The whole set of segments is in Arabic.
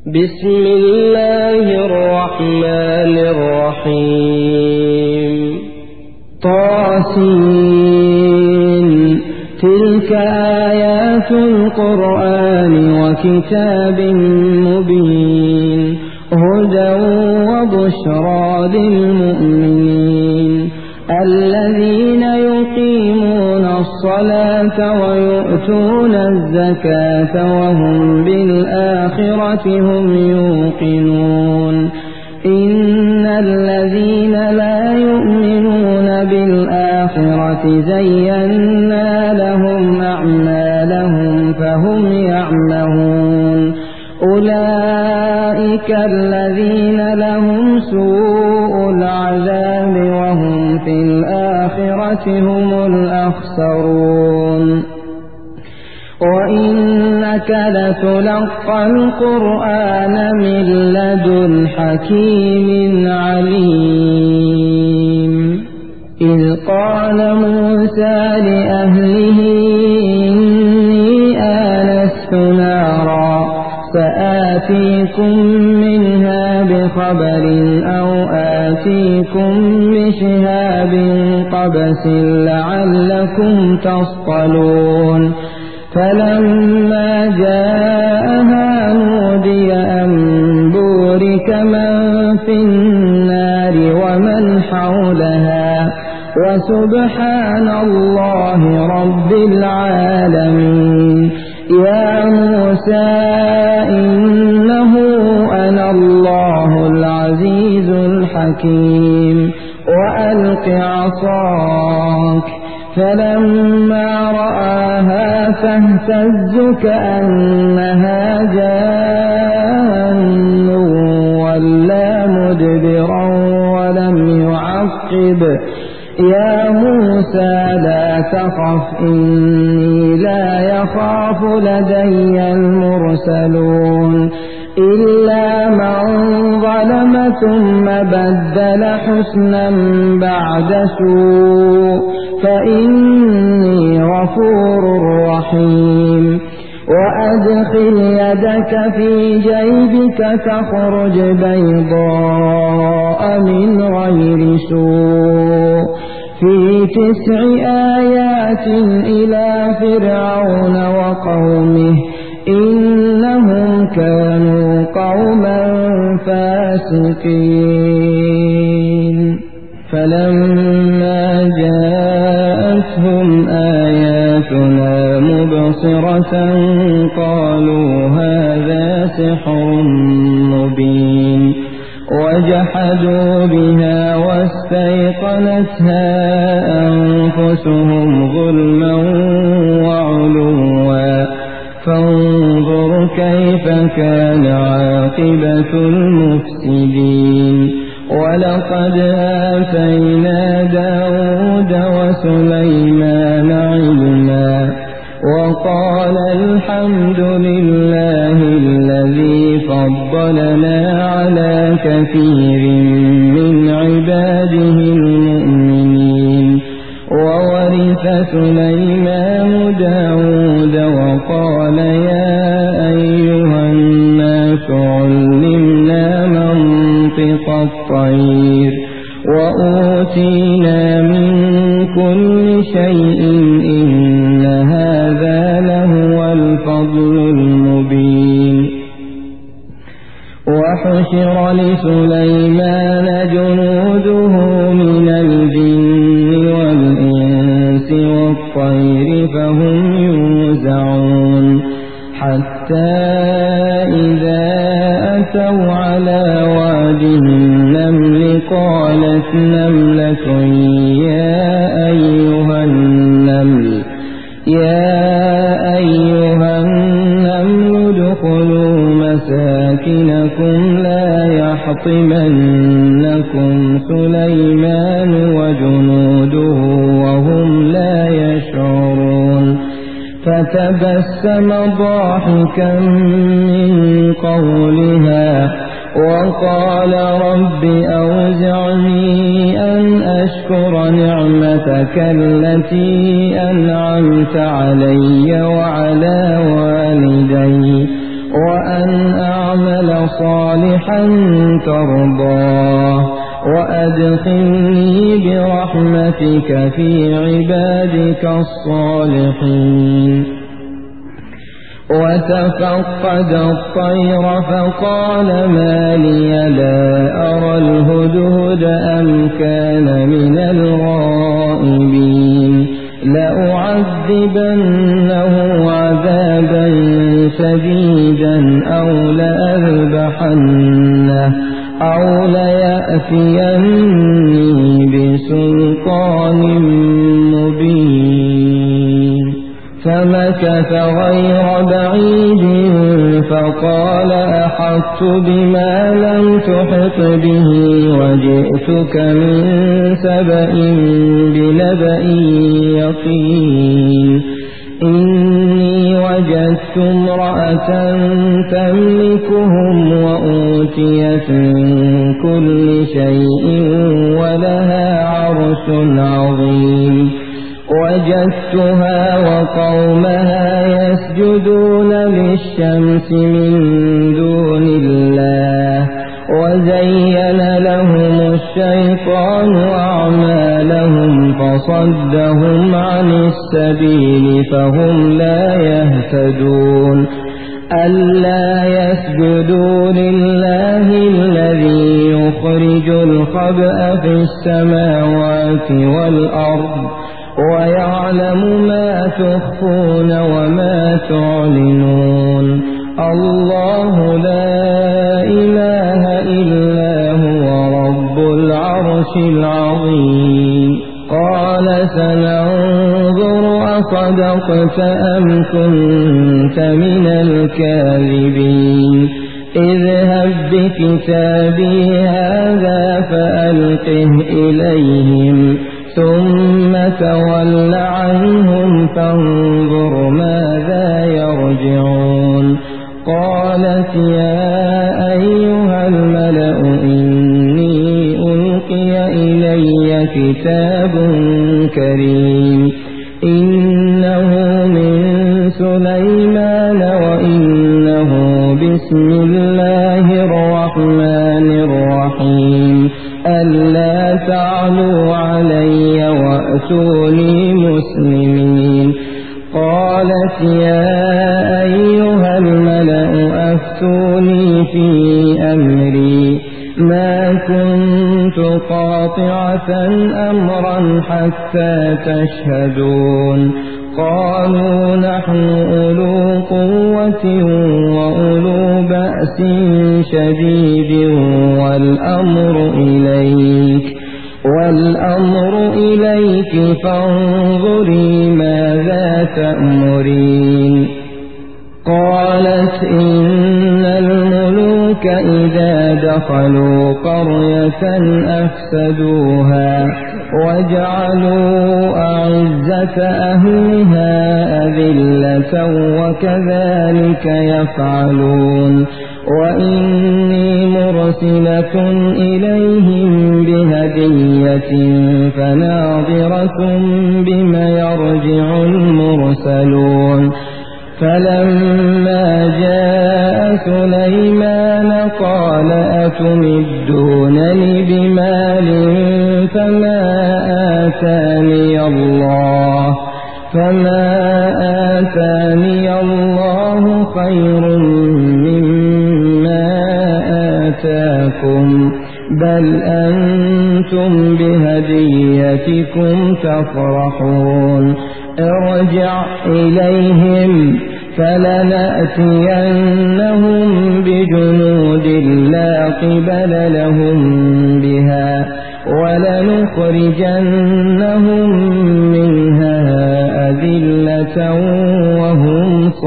بسم الله الرحمن الرحيم طاسين تلك آيات القرآن وكتاب مبين هدى وبشرى للمؤمنين الذين يقيمون الصلاة ويؤتون الزكاة وهم بالآخرة هم يوقنون إن الذين لا يؤمنون بالآخرة زينا لهم أعمالهم فهم يعمهون أولئك الذين لهم سوء العذاب وهم في الآخرة هم الأخسرون وإنك لتلقى القرآن من لدن حكيم عليم إذ قال موسى لأهله إني آنست نارا سآتيكم منها بخبر أو آتيكم بشهاب قبس لعلكم تصطلون فلما جاءها نودي أن بورك من في النار ومن حولها وسبحان الله رب العالمين يا موسى إنه أنا الله العزيز الحكيم وألق عصاك فلما رآها فاهتز كأنها جان ولا مدبرا ولم يعقب يا موسى لا تخف إني لا يخاف لدي المرسلون إلا من ظلم ثم بدل حسنا بعد سوء فإني غفور رحيم وأدخل يدك في جيبك تخرج بيضاء من غير سوء في 9 آيات إلى فرعون وقومه إنهم كانوا قوما فاسقين فلما جاءتهم آياتنا مبصرة قالوا هذا سحر مبين وجحدوا بها واستيقنتها أنفسهم ظلما وعلوا فانظر كيف كان عاقبة المفسدين ولقد آتينا داود وسليمان علما وقال الحمد لله الذي فضلنا على كثير من عباده المؤمنين وورث سليمان داود وقال يا أيها الناس علمنا منطق الطير وأوتينا من كل شيء إن هذا لهو الفضل المبين وحشر لسليمان جنوده من الجن والإنس والطير فهم يوزعون حتى إذا أتوا على واد النمل قالت نملة يا أيها النمل ادخلوا مساكنكم لا يحطمنكم سليمان وجنوده وهم لا يشعرون فتبسم ضاحكا من قولها وقال رب أوزعني أن أشكر نعمتك التي أنعمت علي وعلى والدي وأن أعمل صالحا ترضاه وأدخلني برحمتك في عبادك الصالحين. وتفقد الطير فقال ما لي لا أرى الهدهد أم كان من الغائبين لأعذبنه عذابا شديدا أو لأذبحنه أو ليأتيني بسلطان مبين. فمكث غير بعيد فقال أحطت بما لم تحط به وجئتك من سبأ بنبأ يقين. إني وجدت امرأة تملكهم وأوتيت من كل شيء ولها عرش عظيم. وجدتها وقومها يسجدون للشمس من دون الله وزين لهم الشيطان أعمالهم فصدهم عن السبيل فهم لا يهتدون. ألا يسجدوا لله الذي يخرج الخبأ في السماوات والأرض ويعلم ما تخفون وما تعلنون. الله لا إله إلا هو رب العرش العظيم. قال سننظر أصدقت أم كنت من الكاذبين. اذهب بكتابي هذا فألقه إليهم ثم تول عنهم فانظر ماذا يرجعون. قالت يا أيها الملأ إني ألقي إلي كتاب كريم إنه من سليمان وإنه بسم الله الرحمن الرحيم ألا تعلوا علي وأتوني مسلمين. قالت يا أيها الملأ أفتوني في أمري ما كنت قاطعة أمرا حتى تشهدون. قالوا نحن أولو قوة وأولو بأس شديد والأمر إليك فانظري ماذا تأمرين. قالت إن الملوك إذا دخلوا قرية أفسدوها وجعلوا أعزة أهلها أذلة وكذلك يفعلون. وإني مرسلة إليهم بهدية فناظرة بما يرجع المرسلون. فلما جاء سليمان قال أتمدونني بمال فما آتاني الله خير مما آتاكم بل أنتم بهديتكم تفرحون. ارجع إليهم فلنأتينهم بجنود لا قبل لهم بها ولنخرجنهم منها أذلة وهم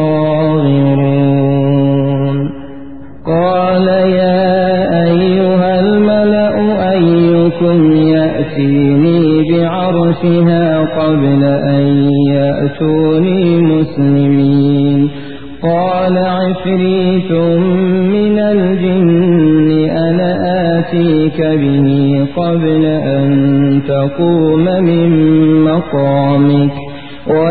صاغرون. قال يا أيها الملأ أيكم يأتيني بعرشها قبل أن يأتوني مسلمين. قال عفريت من الجن أنا آتيك به قبل أن تقوم من مقامك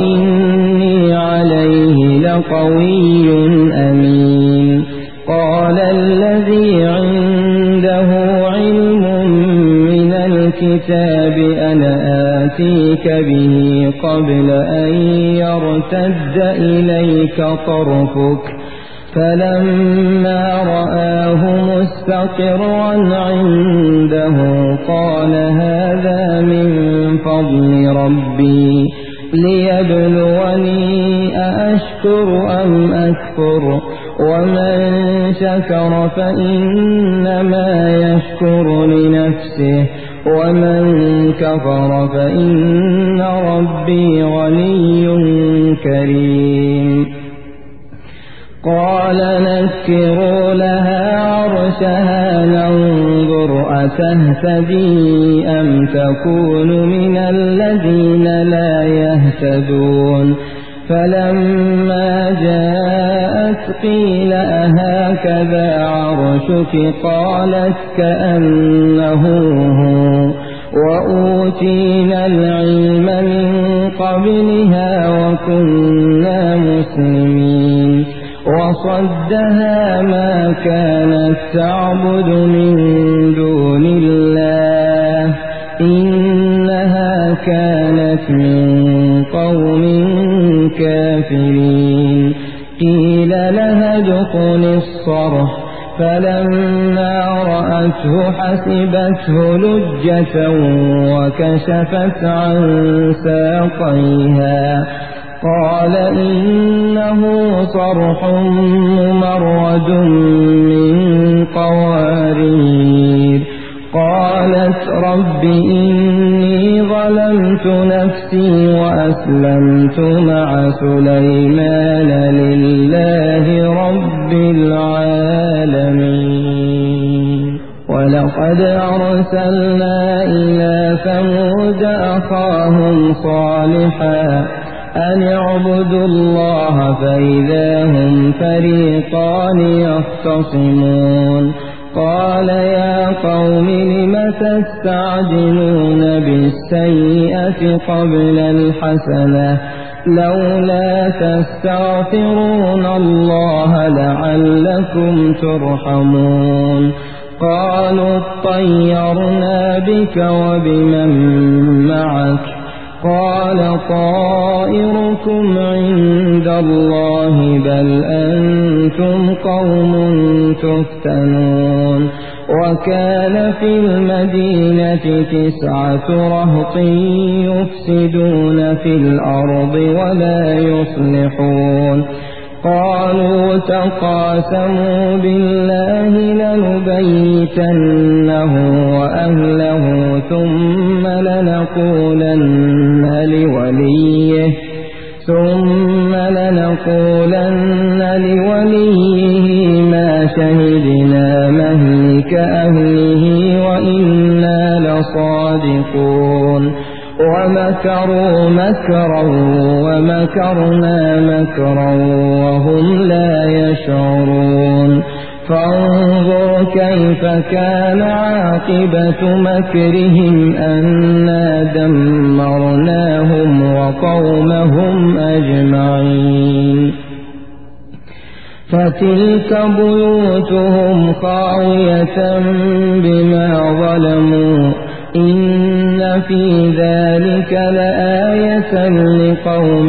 وإني عليه لقوي أمين. قال قال الذي عنده علم من الكتاب أنا آتيك به قبل أن يرتد إليك طرفك فلما رآه مستقرا عنده قال هذا من فضل ربي ليبلوني أأشكر أم أكفر ومن شكر فإنما يشكر لنفسه ومن كفر فإن ربي غني كريم قال نكروا لها عرشها ننظر أتهتدي أم تكون من الذين لا يهتدون فلما جاءت قيل أهكذا عرشك قالت كأنه هو وأوتينا العلم من قبلها وكنا مسلمين وصدها ما كانت تعبد من دون الله إنها كانت من قوم كافرين قيل لها ادخل الصرح فلما رأته حسبته لجة وكشفت عن ساقيها قال إنه صرح ممرد من قوارير قالت رب إني ظلمت نفسي وأسلمت مع سليمان لله رب العالمين ولقد أرسلنا إلى ثمود أخاهم صالحا أن اعبدوا الله فإذا هم فريقان يختصمون قال يا قوم لم تستعجلون بالسيئة قبل الحسنة لولا تستغفرون الله لعلكم ترحمون قالوا اطيرنا بك وبمن معك قال طائركم عند الله بل أنتم قوم تفتنون وكان في المدينة 9 رهط يفسدون في الأرض ولا يصلحون قالوا تقاسموا بالله لنبيتنه وأهله ثم لنقولن لوليه ما شهدنا مهلك أهله وإنا لصادقون ومكروا مكرا ومكرنا مكرا وهم لا يشعرون فانظر كيف كان عاقبة مكرهم أنا دمرناهم وقومهم أجمعين فتلك بيوتهم خاوية بما ظلموا إن في ذلك لآية لقوم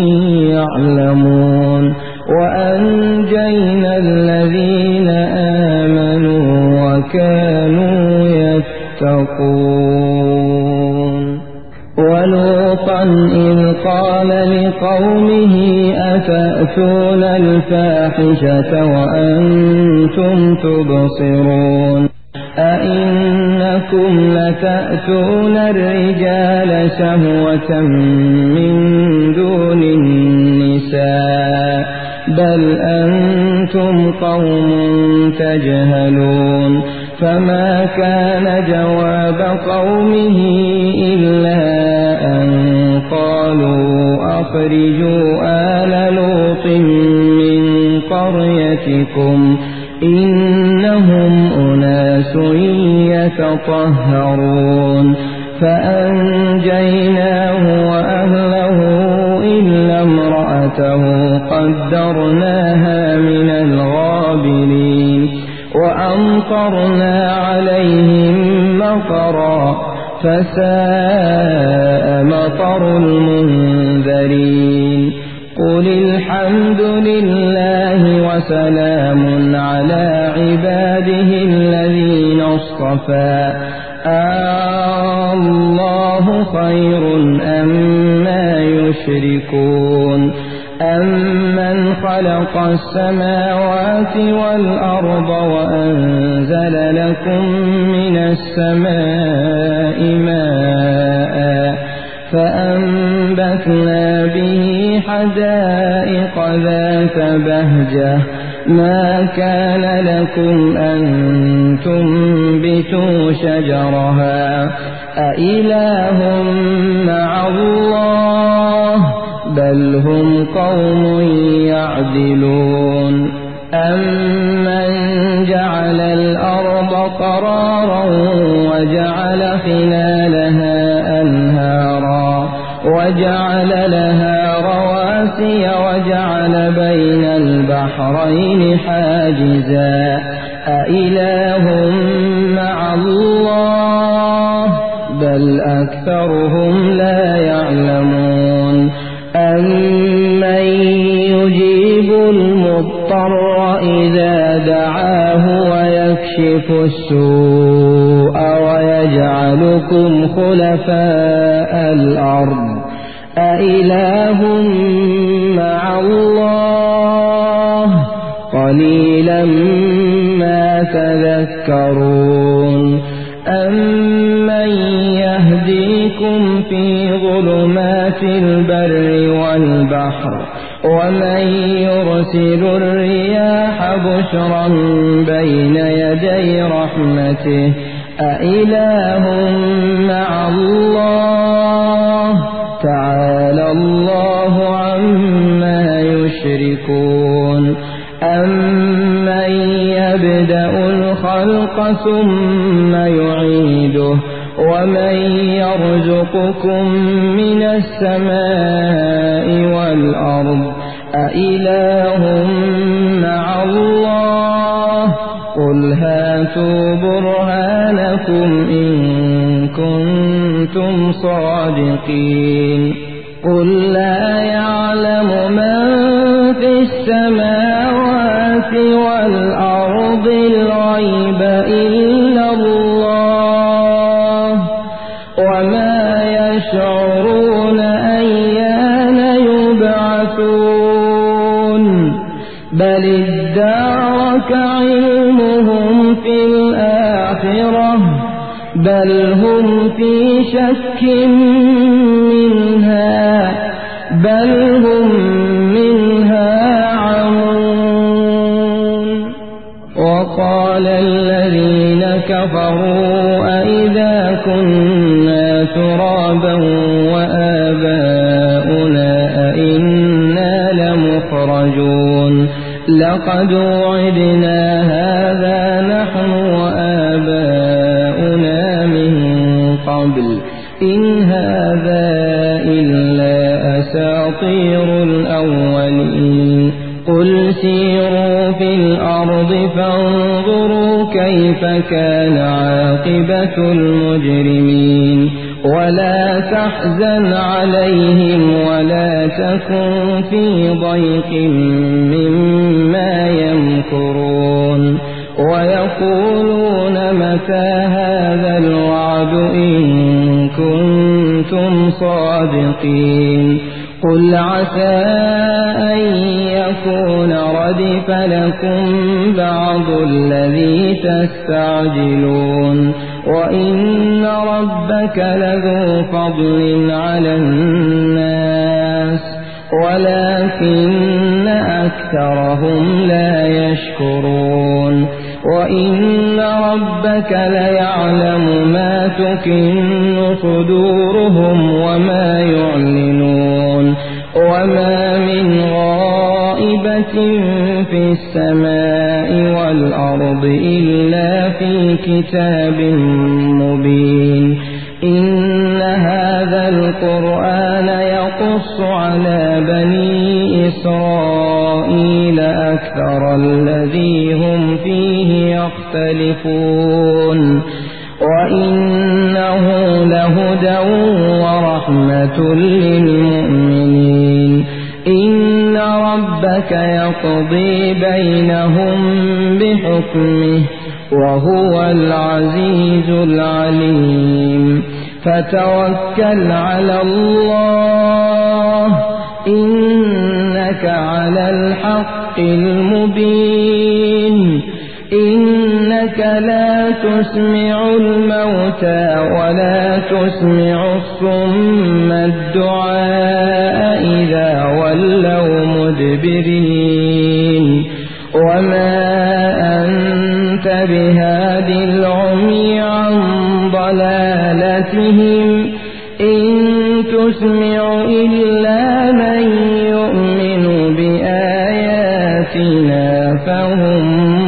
يعلمون وأنجينا الذين آمنوا وكانوا يتقون ولوطا إذ قال لقومه أتأتون الفاحشة وأنتم تبصرون أئنكم لتأتون الرجال شهوة من دون النساء بل أنتم قوم تجهلون فما كان جواب قومه إلا أن قالوا أخرجوا آل لوط من قريتكم إنهم أناس يتطهرون فأنجيناه وأهله إلا امرأته قدرناها من الغابرين وأمطرنا عليهم مطرا فساء مطر المنذرين قل الحمد لله وسلام على عباده الذين اصطفى الله خير أما يشركون أمن خلق السماوات والأرض وأنزل لكم من السماء ماء فأنبتنا به حدائق ذات بهجة ما كان لكم أن تنبتوا شجرها أإله مع الله بل هم قوم يعدلون أمن جعل الأرض قرارا وجعل خلالها أنهارا وجعل لها رواسي وجعل بين البحرين حاجزا أإله مع الله بل أكثرهم لا يعلمون أمن يجيب المضطر إذا دعاه ويكشف السوء ويجعلكم خلفاء الأرض أإله مع الله قليلا ما تذكرون أمن يهديكم في ظلمات البر والبحر ومن يرسل الرياح بشرا بين يدي رحمته أإله مع الله تعالى الله عما يشركون أمن يبدأ الخلق ثم يعيده ومن يرزقكم من السماء والأرض أإله مع الله قل هاتوا برهانكم إن كنتم صادقين قل لا يعلم من في السماوات والأرض الغيب إلا الله وما يشعرون أيان يبعثون بل ادارك علمهم في الآخرة بل هم في شك منها بل هم منها عمون وقال الذين كفروا أئذا كنا ترابا وآباؤنا أئنا لمخرجون لقد وعدنا هذا نحن وآباؤنا من قبل إن هذا إلا أساطير الأولين قل سيروا في الأرض فانظروا كيف كان عاقبة المجرمين ولا تحزن عليهم ولا تكن في ضيق مما يمكرون ويقولون متى هذا الوعد إن كنتم صادقين قل عسى أن يكون ردف لكم بعض الذي تستعجلون وإن ربك لذو فضل على الناس ولكن أكثرهم لا يشكرون وإن ربك ليعلم ما تكن صدورهم وما يعلنون وما من غائبة في السماء والأرض إلا في كتاب مبين إن هذا القرآن يقص على بني إسرائيل أكثر الذي هم فيه يختلفون وإنه لهدى ورحمة للمؤمنين إن ربك يقضي بينهم بحكمه وهو العزيز العليم فتوكل على الله إنك على الحق المبين إنك لا تسمع الموتى ولا تسمع الصم الدعاء إذا ولوا مدبرين وما أنت بهاد العمي عن ضلالتهم إن تسمع إلا من يؤمن بآياتنا فهم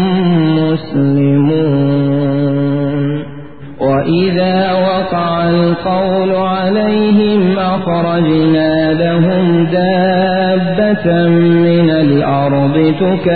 مسلمون وإذا وقع القول عليهم أخرجنا لهم دابة من الأرض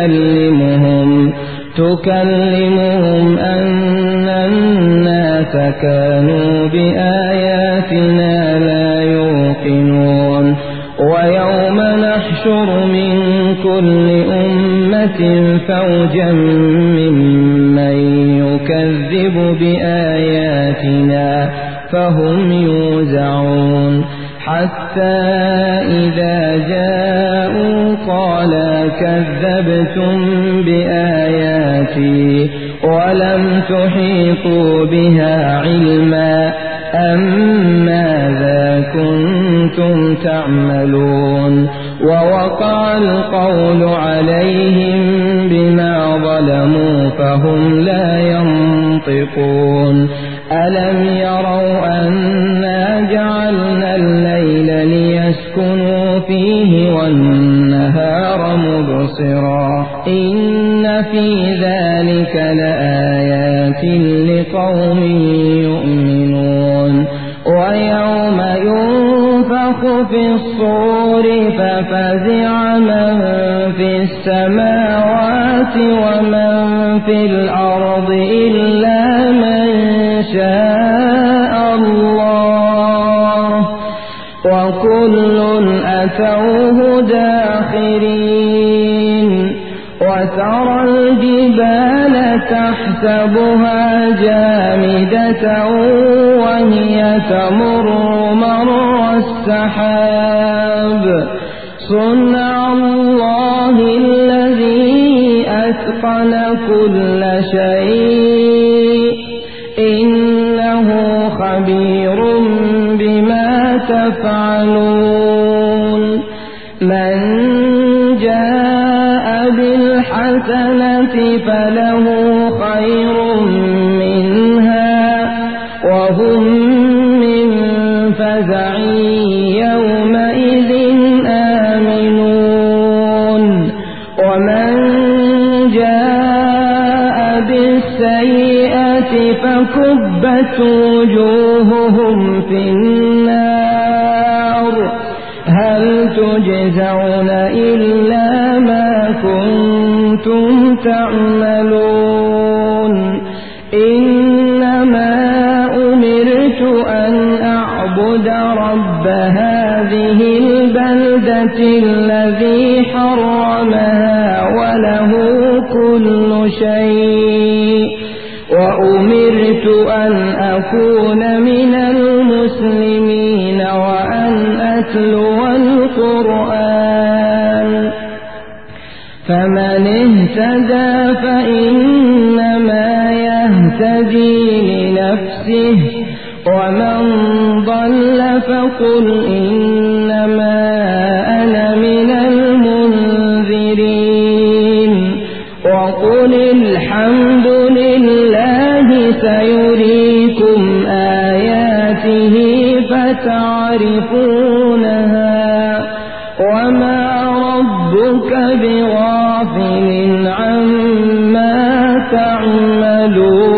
تكلمهم أن الناس كانوا بآياتنا لا يوقنون ويوم نحشر من كل أمة فوجا ممن يكذب بآياتنا فهم يوزعون حتى إذا جاءوا قال كذبتم بآياتي ولم تحيطوا بها علما أم ماذا كنتم تعملون ووقع القول عليهم بما ظلموا فهم لا ينطقون ألم يروا أنا جعلنا الليل ليسكنوا فيه والنهار مبصرا إن في ذلك لآيات لقوم يؤمنون ويوم ينفخ في الصور ففزع من في السماوات ومن في الأرض إلا من شاء الله وكل أتوه داخرين وترى الجبال تحسبها جامدة وهي تمر مر السحاب صنع الله الذي أتقن كل شيء إنه خبير بما تفعلون من جاء بالحسنة فله خير منها وهم من فزع يومئذ آمنون ومن جاء بالسيئة فكبت وجوههم في النار هل تجزون إلا ما كنتم تعملون إنما أمرت أن أعبد رب هذه البلدة الذي حرمها وله كل شيء وأمرت أن أكون من المسلمين وأن أتلو القرآن فمن اهتدى فإنما يهتدي لنفسه ومن ضل فقل إنما أنا من المنذرين وقل الحمد لله سيريكم آياته فتعرفونها وما ربك بغافل عما تعملون